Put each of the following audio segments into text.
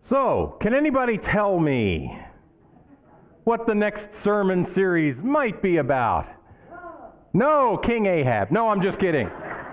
So, can anybody tell me what the next sermon series might be about? No, King Ahab. No, I'm just kidding.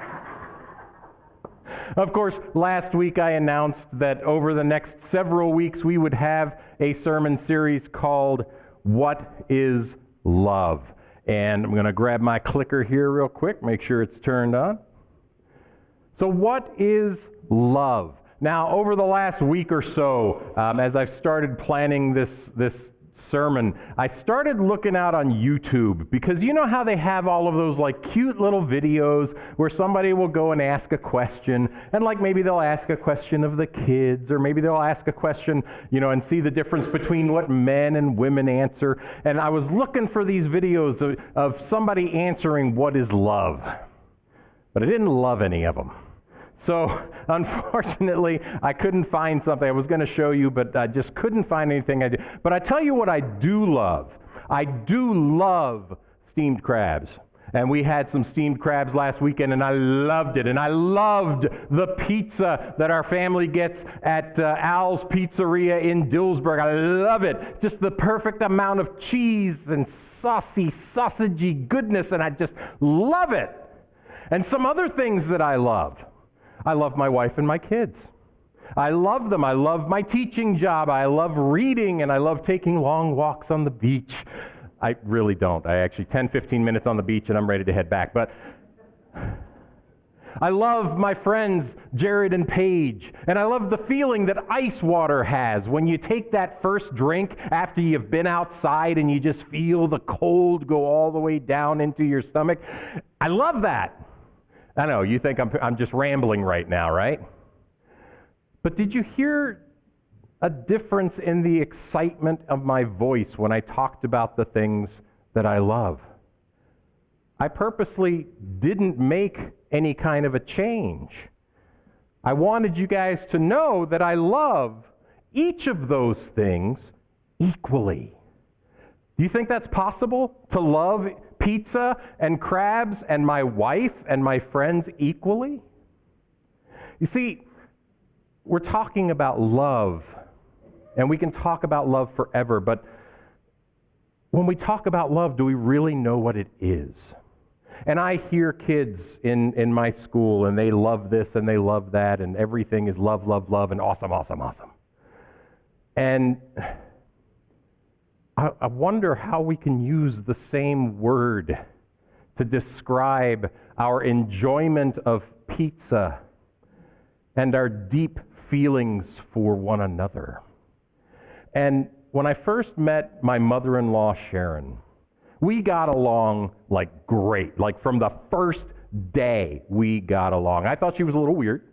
Of course, last week I announced that over the next several weeks we would have a sermon series called What is Love? And I'm going to grab my clicker here real quick, make sure it's turned on. So what is love? Now, over the last week or so, as I've started planning this sermon, I started looking out on YouTube, because you know how they have all of those like cute little videos where somebody will go and ask a question, and like maybe they'll ask a question of the kids, or maybe they'll ask a question, and see the difference between what men and women answer. And I was looking for these videos of somebody answering what is love, but I didn't love any of them. So, unfortunately, I couldn't find something I was going to show you, but I just couldn't find anything I did. But I tell you what I do love. I do love steamed crabs. And we had some steamed crabs last weekend, and I loved it. And I loved the pizza that our family gets at Al's Pizzeria in Dillsburg. I love it. Just the perfect amount of cheese and sausagey goodness, and I just love it. And some other things that I love. I love my wife and my kids. I love them. I love my teaching job. I love reading, and I love taking long walks on the beach. I really don't. I actually 10, 15 minutes on the beach, and I'm ready to head back. But I love my friends, Jared and Paige, and I love the feeling that ice water has when you take that first drink after you've been outside and you just feel the cold go all the way down into your stomach. I love that. I know, you think I'm just rambling right now, right? But did you hear a difference in the excitement of my voice when I talked about the things that I love? I purposely didn't make any kind of a change. I wanted you guys to know that I love each of those things equally. Do you think that's possible, to love pizza and crabs and my wife and my friends equally? You see, we're talking about love, and we can talk about love forever, but when we talk about love, do we really know what it is? And I hear kids in my school, and they love this and they love that, and everything is love, love, love, and awesome, awesome, awesome. And I wonder how we can use the same word to describe our enjoyment of pizza and our deep feelings for one another. And when I first met my mother-in-law, Sharon, we got along like great. Like from the first day, we got along. I thought she was a little weird.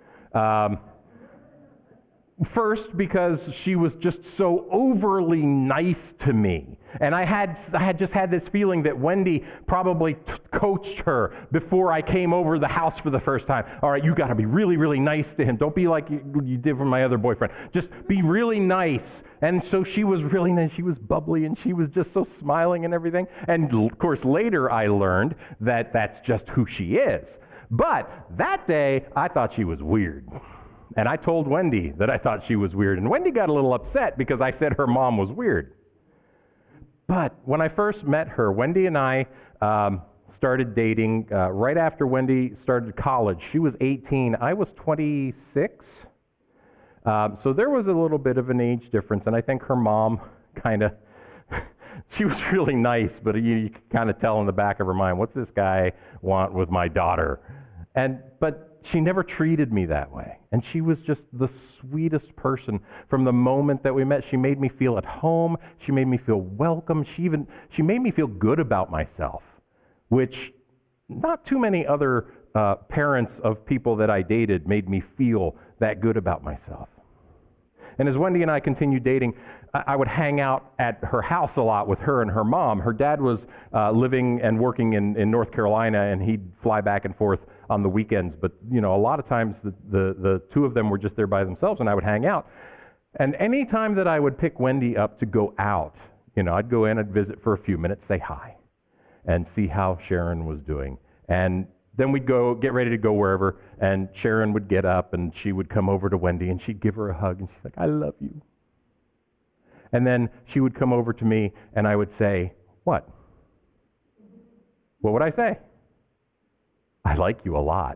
First, because she was just so overly nice to me. And I had just had this feeling that Wendy probably coached her before I came over the house for the first time. All right, you got to be really, really nice to him. Don't be like you did with my other boyfriend. Just be really nice. And so she was really nice. She was bubbly, and she was just so smiling and everything. And of course, later I learned that that's just who she is. But that day, I thought she was weird. And I told Wendy that I thought she was weird. And Wendy got a little upset because I said her mom was weird. But when I first met her, Wendy and I started dating right after Wendy started college. She was 18. I was 26. So there was a little bit of an age difference. And I think her mom kind of, she was really nice, but you could kind of tell in the back of her mind, what's this guy want with my daughter? But she never treated me that way. And she was just the sweetest person from the moment that we met. She made me feel at home. She made me feel welcome. She made me feel good about myself, which not too many other parents of people that I dated made me feel that good about myself. And as Wendy and I continued dating, I would hang out at her house a lot with her and her mom. Her dad was living and working in North Carolina, and he'd fly back and forth on the weekends. But, a lot of times the two of them were just there by themselves, and I would hang out. And any time that I would pick Wendy up to go out, I'd go in, I'd visit for a few minutes, say hi, and see how Sharon was doing. And then we'd go get ready to go wherever, and Sharon would get up and she would come over to Wendy and she'd give her a hug and she's like, I love you. And then she would come over to me and I would say, what? What would I say? I like you a lot.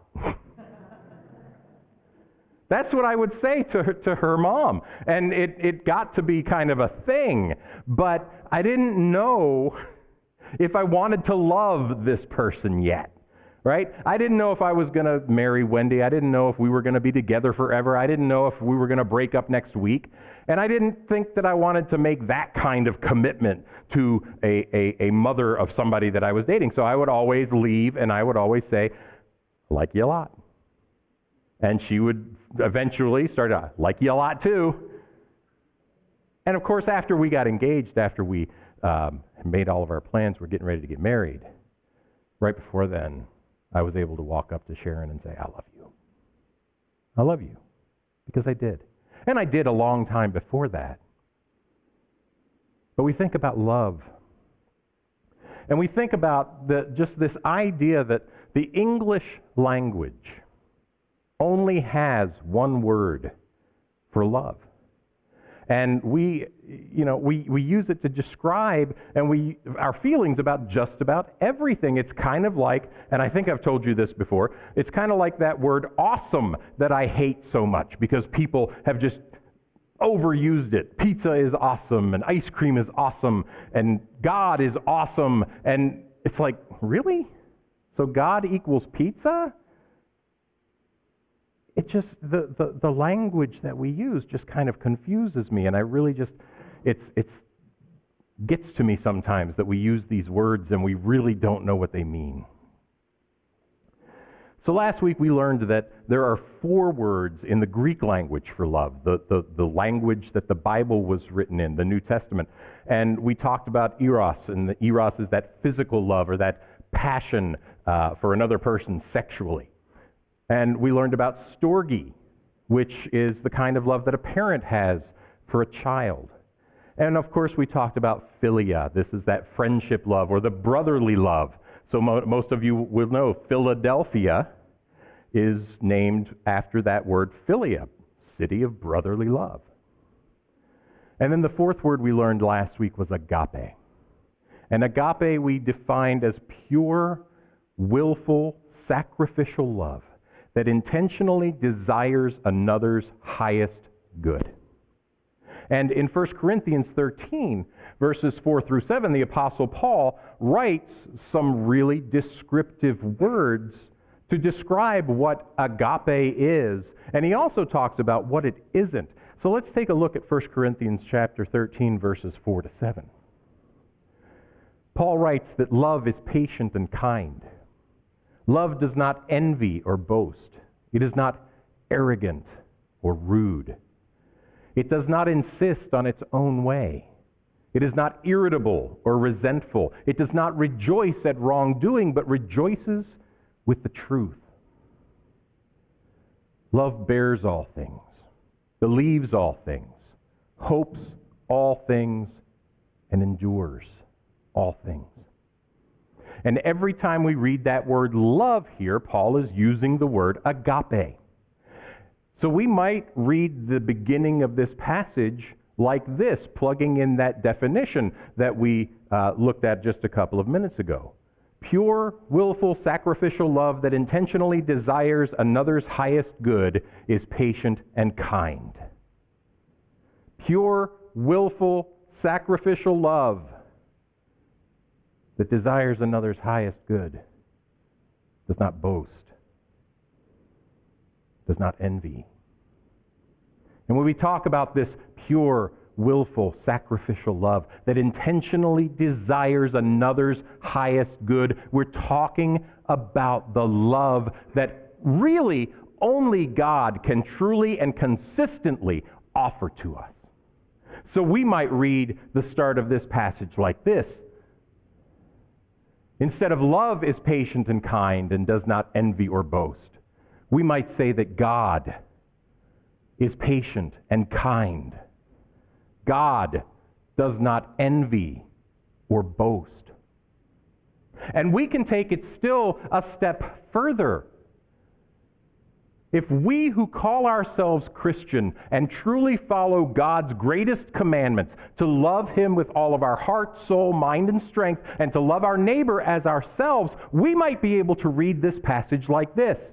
That's what I would say to her mom. And it got to be kind of a thing. But I didn't know if I wanted to love this person yet. Right? I didn't know if I was going to marry Wendy. I didn't know if we were going to be together forever. I didn't know if we were going to break up next week. And I didn't think that I wanted to make that kind of commitment to a mother of somebody that I was dating. So I would always leave and I would always say, I like you a lot. And she would eventually start, I like you a lot too. And of course, after we got engaged, after we made all of our plans, we're getting ready to get married. Right before then, I was able to walk up to Sharon and say, I love you. I love you. Because I did. And I did a long time before that. But we think about love. And we think about just this idea that the English language only has one word for love. And we use it to describe our feelings about just about everything. It's kind of like, and I think I've told you this before, it's kind of like that word awesome that I hate so much because people have just overused it. Pizza is awesome, and ice cream is awesome, and God is awesome. And it's like, really? So God equals pizza? It just, the language that we use just kind of confuses me, and I really just, it's gets to me sometimes that we use these words and we really don't know what they mean. So last week we learned that there are 4 words in the Greek language for love, the language that the Bible was written in, the New Testament. And we talked about eros, and the eros is that physical love or that passion for another person sexually. And we learned about storge, which is the kind of love that a parent has for a child. And of course, we talked about philia. This is that friendship love or the brotherly love. So most of you will know Philadelphia is named after that word philia, city of brotherly love. And then the 4th word we learned last week was agape. And agape we defined as pure, willful, sacrificial love that intentionally desires another's highest good. And in 1 Corinthians 13, verses 4 through 7, the Apostle Paul writes some really descriptive words to describe what agape is. And he also talks about what it isn't. So let's take a look at 1 Corinthians chapter 13, verses 4 to 7. Paul writes that love is patient and kind. Love does not envy or boast. It is not arrogant or rude. It does not insist on its own way. It is not irritable or resentful. It does not rejoice at wrongdoing, but rejoices with the truth. Love bears all things, believes all things, hopes all things, and endures all things. And every time we read that word love here, Paul is using the word agape. So we might read the beginning of this passage like this, plugging in that definition that we looked at just a couple of minutes ago. Pure, willful, sacrificial love that intentionally desires another's highest good is patient and kind. Pure, willful, sacrificial love that desires another's highest good, does not boast, does not envy. And when we talk about this pure, willful, sacrificial love that intentionally desires another's highest good, we're talking about the love that really only God can truly and consistently offer to us. So we might read the start of this passage like this. Instead of love is patient and kind and does not envy or boast, we might say that God is patient and kind. God does not envy or boast. And we can take it still a step further. If we who call ourselves Christian and truly follow God's greatest commandments, to love Him with all of our heart, soul, mind, and strength, and to love our neighbor as ourselves, we might be able to read this passage like this.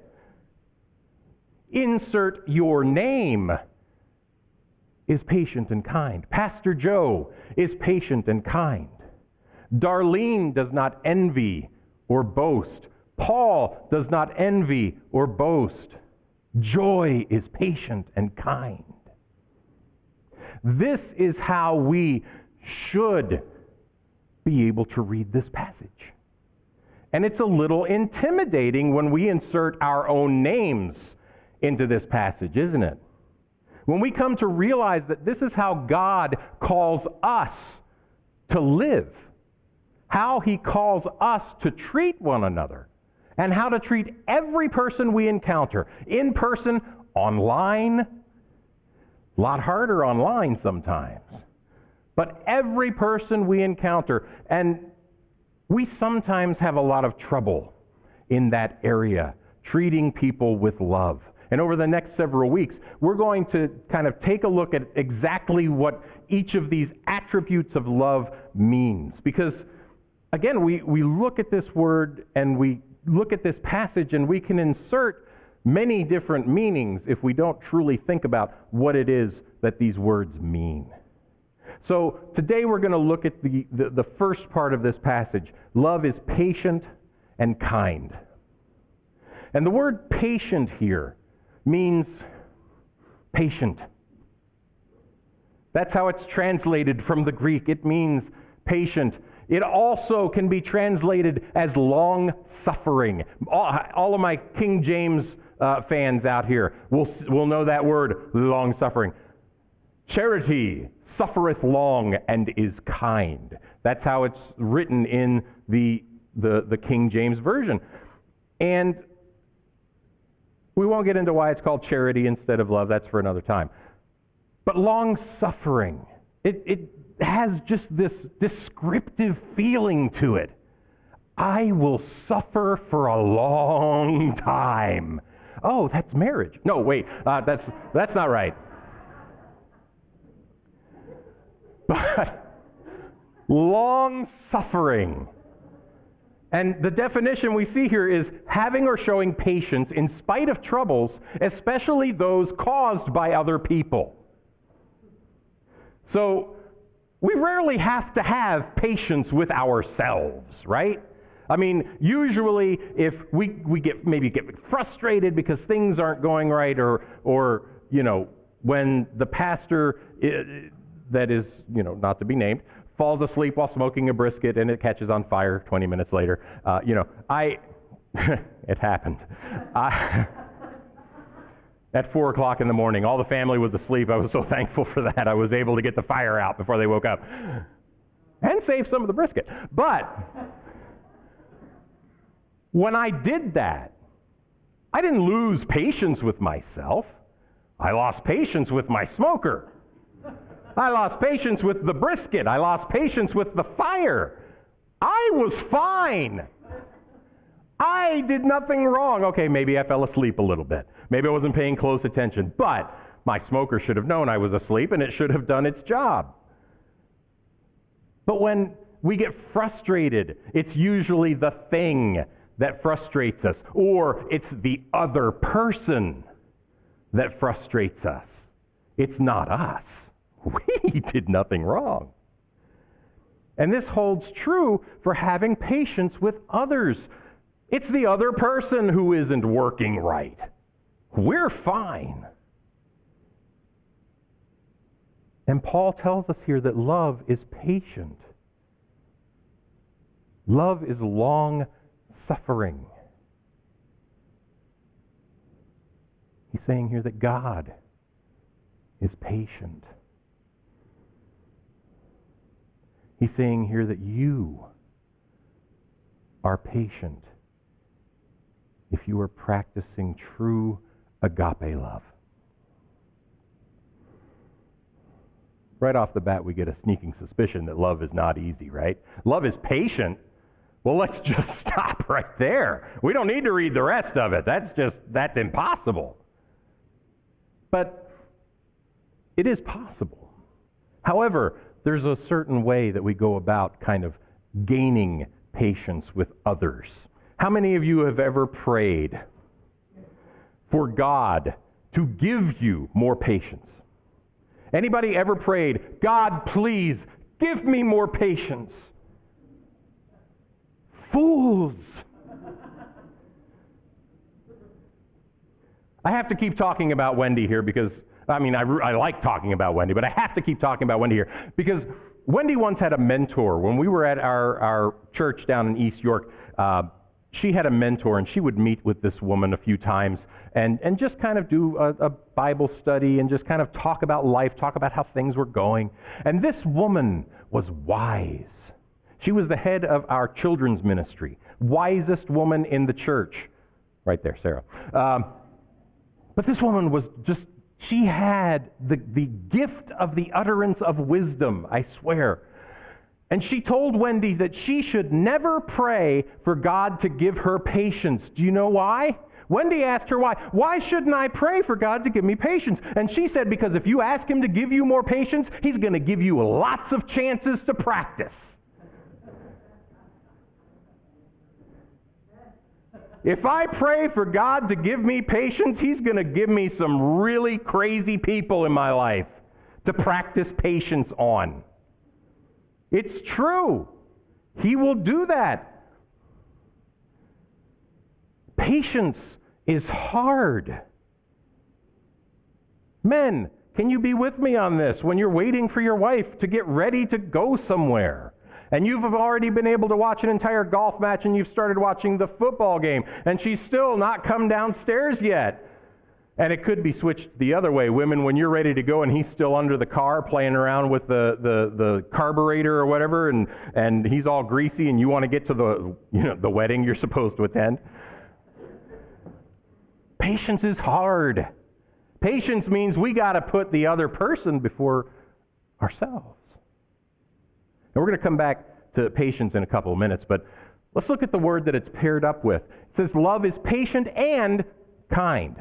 Insert your name is patient and kind. Pastor Joe is patient and kind. Darlene does not envy or boast. Paul does not envy or boast. Joy is patient and kind. This is how we should be able to read this passage. And it's a little intimidating when we insert our own names into this passage, isn't it? When we come to realize that this is how God calls us to live, how He calls us to treat one another, and how to treat every person we encounter, in person, online. A lot harder online sometimes. But every person we encounter, and we sometimes have a lot of trouble in that area, treating people with love. And over the next several weeks, we're going to kind of take a look at exactly what each of these attributes of love means. Because, again, we look at this word and we look at this passage and we can insert many different meanings if we don't truly think about what it is that these words mean. So today we're going to look at the first part of this passage. Love is patient and kind. And the word patient here means patient. That's how it's translated from the Greek. It means patient. It also can be translated as long-suffering. All of my King James fans out here will know that word, long-suffering. Charity suffereth long and is kind. That's how it's written in the King James Version. And we won't get into why it's called charity instead of love. That's for another time. But long-suffering, it has just this descriptive feeling to it. I will suffer for a long time. Oh, that's marriage. No, wait, that's not right. But long-suffering. And the definition we see here is having or showing patience in spite of troubles, especially those caused by other people. So we rarely have to have patience with ourselves, right? I mean, usually if we get frustrated because things aren't going right, or when the pastor that is, not to be named, falls asleep while smoking a brisket and it catches on fire 20 minutes later. It happened. At 4 o'clock in the morning, all the family was asleep. I was so thankful for that. I was able to get the fire out before they woke up and save some of the brisket. But when I did that, I didn't lose patience with myself. I lost patience with my smoker. I lost patience with the brisket. I lost patience with the fire. I was fine. I did nothing wrong. Okay, maybe I fell asleep a little bit. Maybe I wasn't paying close attention. But my smoker should have known I was asleep and it should have done its job. But when we get frustrated, it's usually the thing that frustrates us, or it's the other person that frustrates us. It's not us. We did nothing wrong. And this holds true for having patience with others. It's the other person who isn't working right. We're fine. And Paul tells us here that love is patient. Love is long-suffering. He's saying here that God is patient. He's saying here that you are patient if you are practicing true agape love. Right off the bat, we get a sneaking suspicion that love is not easy, right? Love is patient, Well, let's just stop right there. We don't need to read the rest of it. That's impossible. But it is possible. However, there's a certain way that we go about kind of gaining patience with others. How many of you have ever prayed for God to give you more patience? Anybody ever prayed, God, please give me more patience? Fools. I have to keep talking about Wendy here because, I like talking about Wendy, but I have to keep talking about Wendy here because Wendy once had a mentor. When we were at our church down in East York, she had a mentor, and she would meet with this woman a few times and just kind of do a Bible study and just kind of talk about life, talk about how things were going. And this woman was wise. She was the head of our children's ministry, wisest woman in the church. Right there, Sarah. But this woman was just, she had the gift of the utterance of wisdom, I swear. And she told Wendy that she should never pray for God to give her patience. Do you know why? Wendy asked her why. Why shouldn't I pray for God to give me patience? And she said, because if you ask him to give you more patience, he's going to give you lots of chances to practice. If I pray for God to give me patience, he's going to give me some really crazy people in my life to practice patience on. It's true. He will do that. Patience is hard. Men, can you be with me on this? When you're waiting for your wife to get ready to go somewhere, and you've already been able to watch an entire golf match, and you've started watching the football game, and she's still not come downstairs yet. And it could be switched the other way. Women, when you're ready to go and he's still under the car playing around with the carburetor or whatever, and he's all greasy, and you want to get to the wedding you're supposed to attend. Patience is hard. Patience means we got to put the other person before ourselves. And we're going to come back to patience in a couple of minutes, but let's look at the word that it's paired up with. It says love is patient and kind.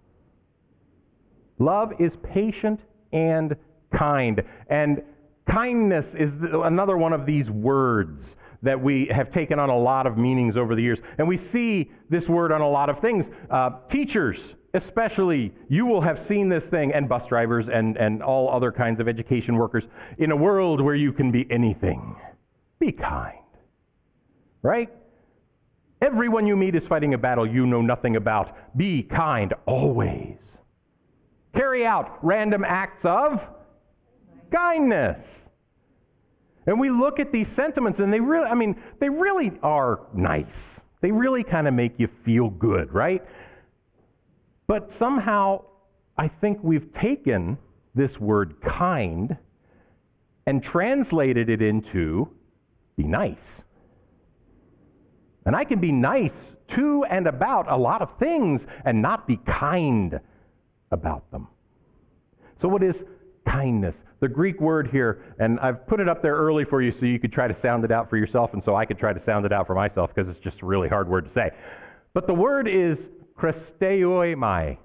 Love is patient and kind. And kindness is another one of these words that we have taken on a lot of meanings over the years. And we see this word on a lot of things. Teachers, especially, you will have seen this thing, and bus drivers and all other kinds of education workers. In a world where you can be anything, be kind. Right? Everyone you meet is fighting a battle you know nothing about. Be kind always. Carry out random acts of kindness. And we look at these sentiments, and they really are nice. They really kind of make you feel good, right? But somehow, I think we've taken this word kind and translated it into be nice. And I can be nice to and about a lot of things and not be kind about them. So what is kindness? The Greek word here, and I've put it up there early for you so you could try to sound it out for yourself, and so I could try to sound it out for myself because it's just a really hard word to say. But the word is Christeoimai.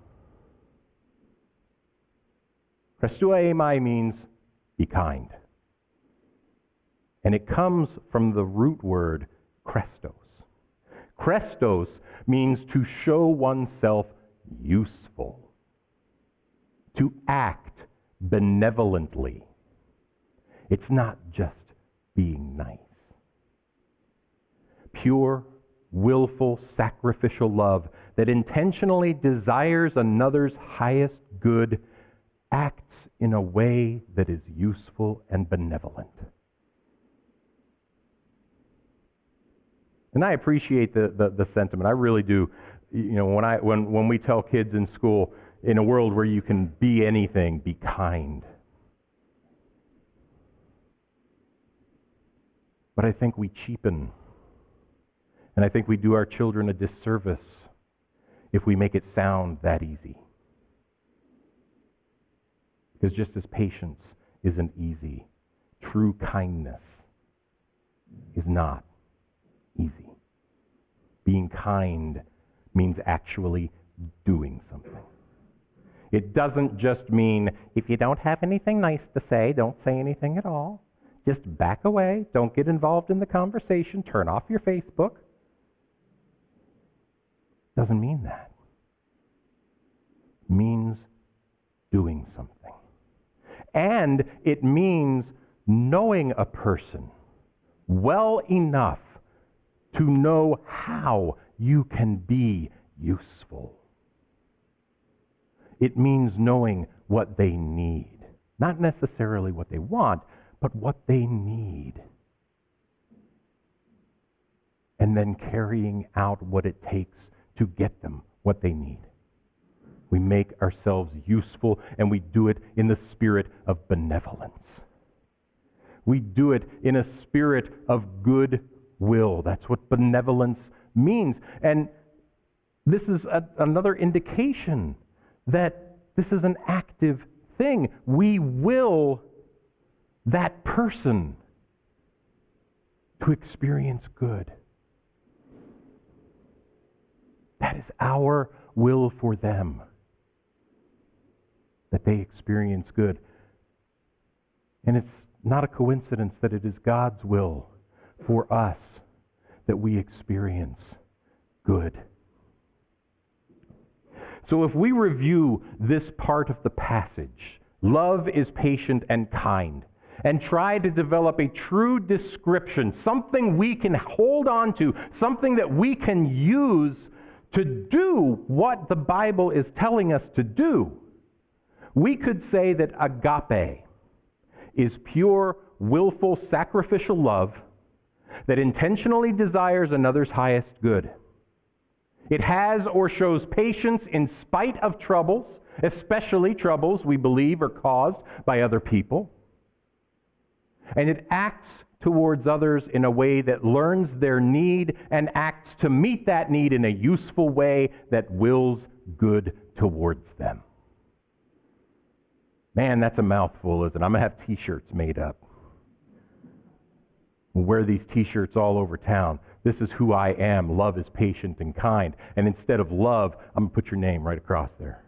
Christeoimai means be kind. And it comes from the root word Krestos. Krestos means to show oneself useful, to act benevolently. It's not just being nice. Pure, willful, sacrificial love that intentionally desires another's highest good acts in a way that is useful and benevolent. And I appreciate the sentiment. I really do. You know, when we tell kids in school, in a world where you can be anything, be kind. But I think we cheapen. And I think we do our children a disservice if we make it sound that easy. Because just as patience isn't easy, true kindness is not easy. Being kind means actually doing something. It doesn't just mean, if you don't have anything nice to say, don't say anything at all. Just back away. Don't get involved in the conversation. Turn off your Facebook. Doesn't mean that. It means doing something. And it means knowing a person well enough to know how you can be useful. It means knowing what they need. Not necessarily what they want, but what they need. And then carrying out what it takes to get them what they need. We make ourselves useful, and we do it in the spirit of benevolence. We do it in a spirit of goodwill. That's what benevolence means. And this is another indication that this is an active thing. We will that person to experience good. That is our will for them, that they experience good. And it's not a coincidence that it is God's will for us that we experience good. So if we review this part of the passage, love is patient and kind, and try to develop a true description, something we can hold on to, something that we can use to do what the Bible is telling us to do, we could say that agape is pure, willful, sacrificial love that intentionally desires another's highest good. It has or shows patience in spite of troubles, especially troubles we believe are caused by other people. And it acts towards others in a way that learns their need and acts to meet that need in a useful way that wills good towards them. Man, that's a mouthful, isn't it? I'm going to have t-shirts made up. We'll wear these t-shirts all over town. This is who I am. Love is patient and kind. And instead of love, I'm going to put your name right across there.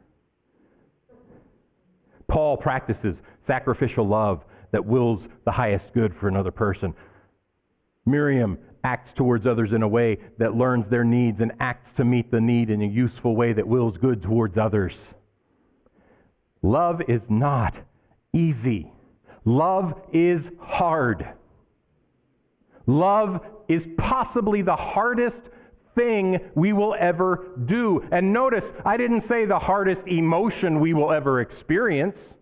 Paul practices sacrificial love that wills the highest good for another person. Miriam acts towards others in a way that learns their needs and acts to meet the need in a useful way that wills good towards others. Love is not easy. Love is hard. Love is possibly the hardest thing we will ever do. And notice, I didn't say the hardest emotion we will ever experience.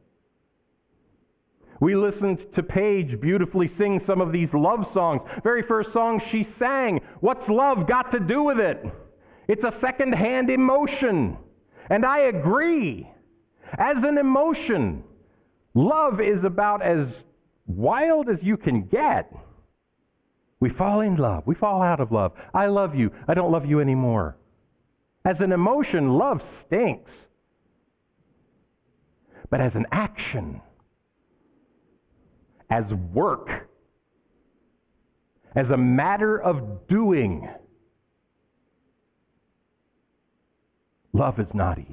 We listened to Paige beautifully sing some of these love songs. Very first song she sang, what's love got to do with it? It's a second-hand emotion. And I agree. As an emotion, love is about as wild as you can get. We fall in love. We fall out of love. I love you. I don't love you anymore. As an emotion, love stinks. But as an action, as work, as a matter of doing, love is not easy.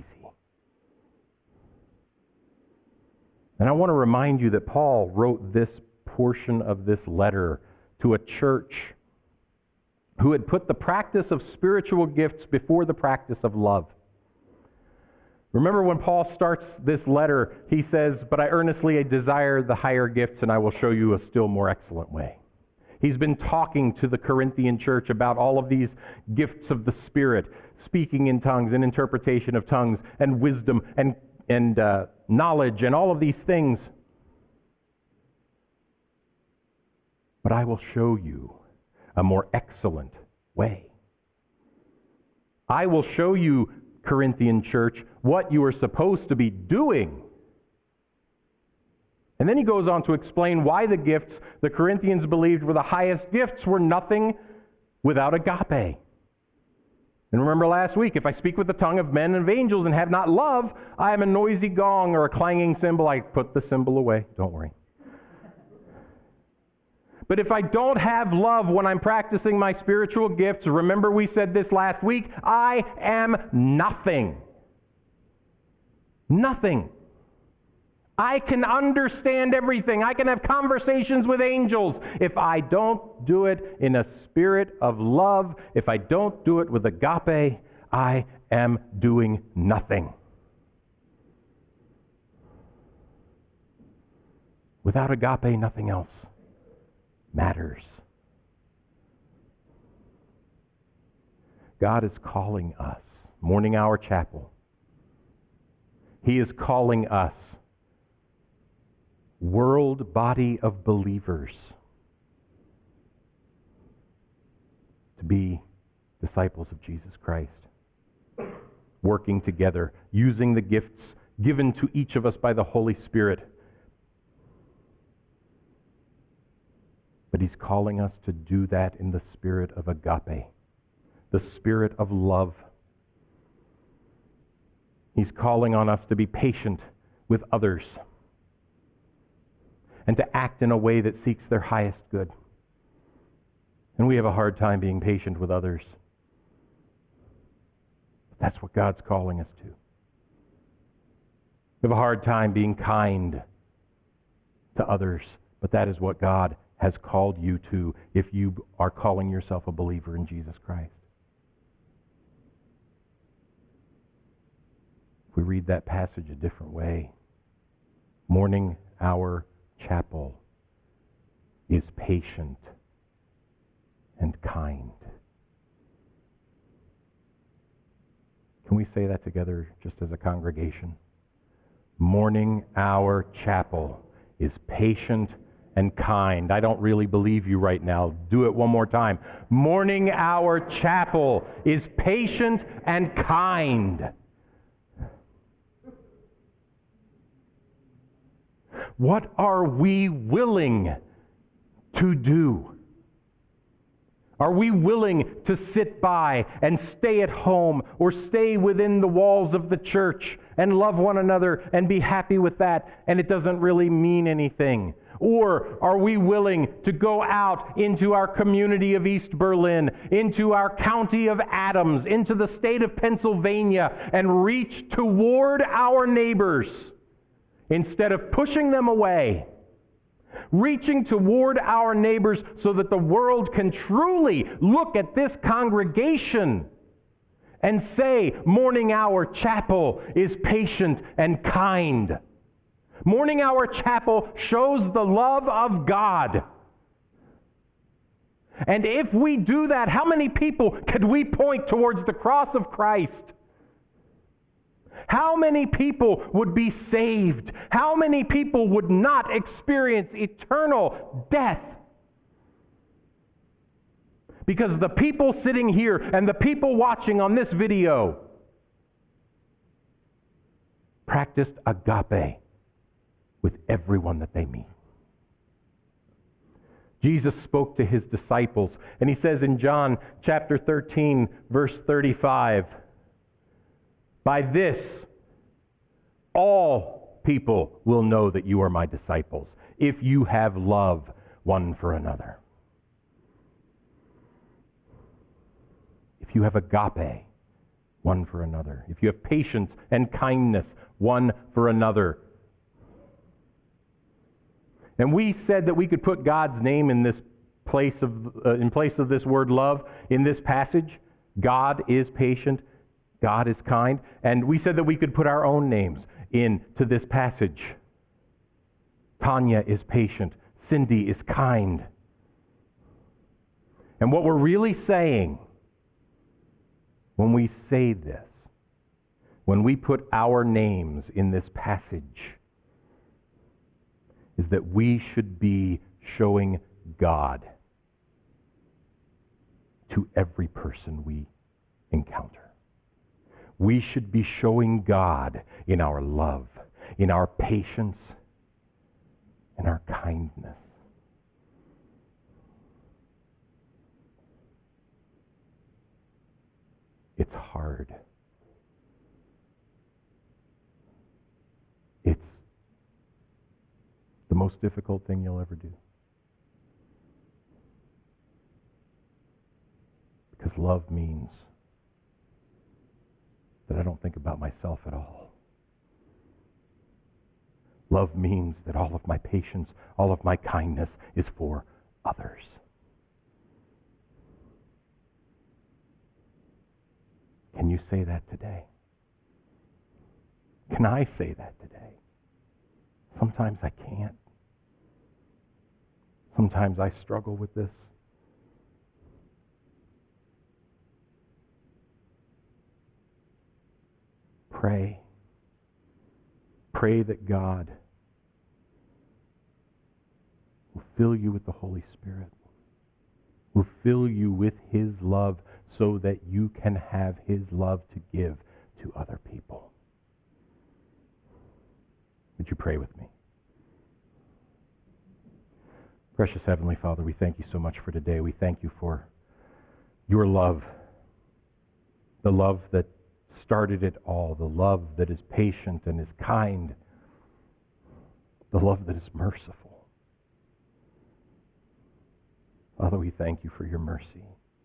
And I want to remind you that Paul wrote this portion of this letter to a church who had put the practice of spiritual gifts before the practice of love. Remember when Paul starts this letter, he says, but I earnestly desire the higher gifts, and I will show you a still more excellent way. He's been talking to the Corinthian church about all of these gifts of the Spirit, speaking in tongues and interpretation of tongues and wisdom and knowledge and all of these things. But I will show you a more excellent way. I will show you, Corinthian church, what you are supposed to be doing. And then he goes on to explain why the gifts the Corinthians believed were the highest gifts were nothing without agape. And remember last week, if I speak with the tongue of men and of angels and have not love, I am a noisy gong or a clanging cymbal. I put the cymbal away, don't worry. But if I don't have love when I'm practicing my spiritual gifts, remember we said this last week, I am nothing. Nothing. I can understand everything. I can have conversations with angels. If I don't do it in a spirit of love, if I don't do it with agape, I am doing nothing. Without agape, nothing else matters. God is calling us, Morning Hour Chapel. He is calling us, world body of believers, to be disciples of Jesus Christ, working together, using the gifts given to each of us by the Holy Spirit. But he's calling us to do that in the spirit of agape, the spirit of love. He's calling on us to be patient with others and to act in a way that seeks their highest good. And we have a hard time being patient with others. But that's what God's calling us to. We have a hard time being kind to others, but that is what God has called you to if you are calling yourself a believer in Jesus Christ. If we read that passage a different way, Morning Hour Chapel is patient and kind. Can we say that together just as a congregation? Morning Hour Chapel is patient and kind. I don't really believe you right now. Do it one more time. Morning Hour Chapel is patient and kind. What are we willing to do? Are we willing to sit by and stay at home or stay within the walls of the church and love one another and be happy with that and it doesn't really mean anything? Or are we willing to go out into our community of East Berlin, into our county of Adams, into the state of Pennsylvania, and reach toward our neighbors instead of pushing them away? Reaching toward our neighbors so that the world can truly look at this congregation and say, Morning Hour Chapel is patient and kind. Morning Hour Chapel shows the love of God. And if we do that, how many people could we point towards the cross of Christ? How many people would be saved? How many people would not experience eternal death? Because the people sitting here and the people watching on this video practiced agape with everyone that they meet. Jesus spoke to his disciples, and he says in John chapter 13, verse 35, by this, all people will know that you are my disciples, if you have love one for another. If you have agape one for another. If you have patience and kindness one for another. And we said that we could put God's name in this place in place of this word love in this passage. God is patient. God is kind. And we said that we could put our own names into this passage. Tanya is patient. Cindy is kind. And what we're really saying when we say this, when we put our names in this passage, is that we should be showing God to every person we encounter. We should be showing God in our love, in our patience, in our kindness. It's hard. It's the most difficult thing you'll ever do. Because love means that I don't think about myself at all. Love means that all of my patience, all of my kindness is for others. Can you say that today? Can I say that today? Sometimes I can't. Sometimes I struggle with this. Pray. Pray that God will fill you with the Holy Spirit, will fill you with His love so that you can have His love to give to other people. Would you pray with me? Precious Heavenly Father, we thank you so much for today. We thank you for your love, the love that started it all, the love that is patient and is kind, the love that is merciful. Father, we thank you for your mercy.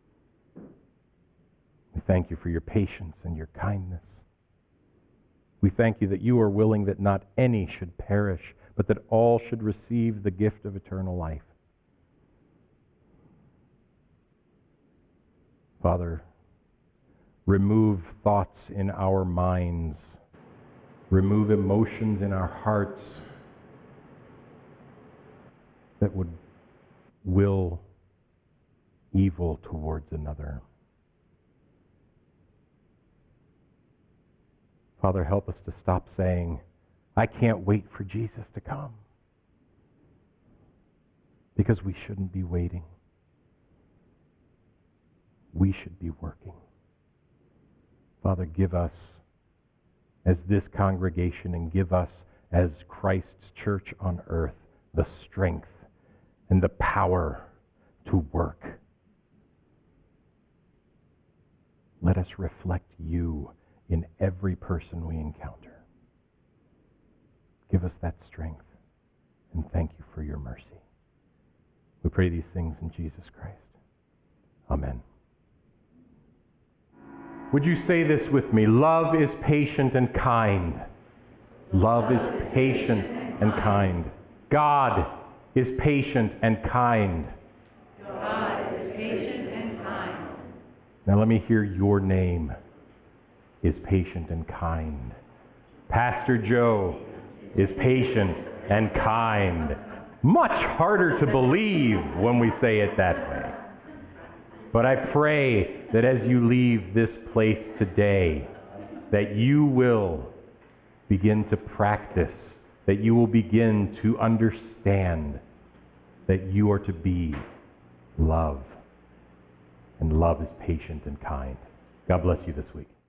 We thank you for your patience and your kindness. We thank you that you are willing that not any should perish, but that all should receive the gift of eternal life. Father, remove thoughts in our minds, remove emotions in our hearts that would will evil towards another. Father, help us to stop saying, I can't wait for Jesus to come. Because we shouldn't be waiting. We should be working. Father, give us, as this congregation, and give us, as Christ's church on earth, the strength and the power to work. Let us reflect you in every person we encounter. Give us that strength, and thank you for your mercy. We pray these things in Jesus Christ. Amen. Would you say this with me? Love is patient and kind. Love is patient and kind. God is patient and kind. God is patient and kind. Now let me hear your name is patient and kind. Pastor Joe is patient and kind. Much harder to believe when we say it that way. But I pray that as you leave this place today, that you will begin to practice, that you will begin to understand that you are to be love. And love is patient and kind. God bless you this week.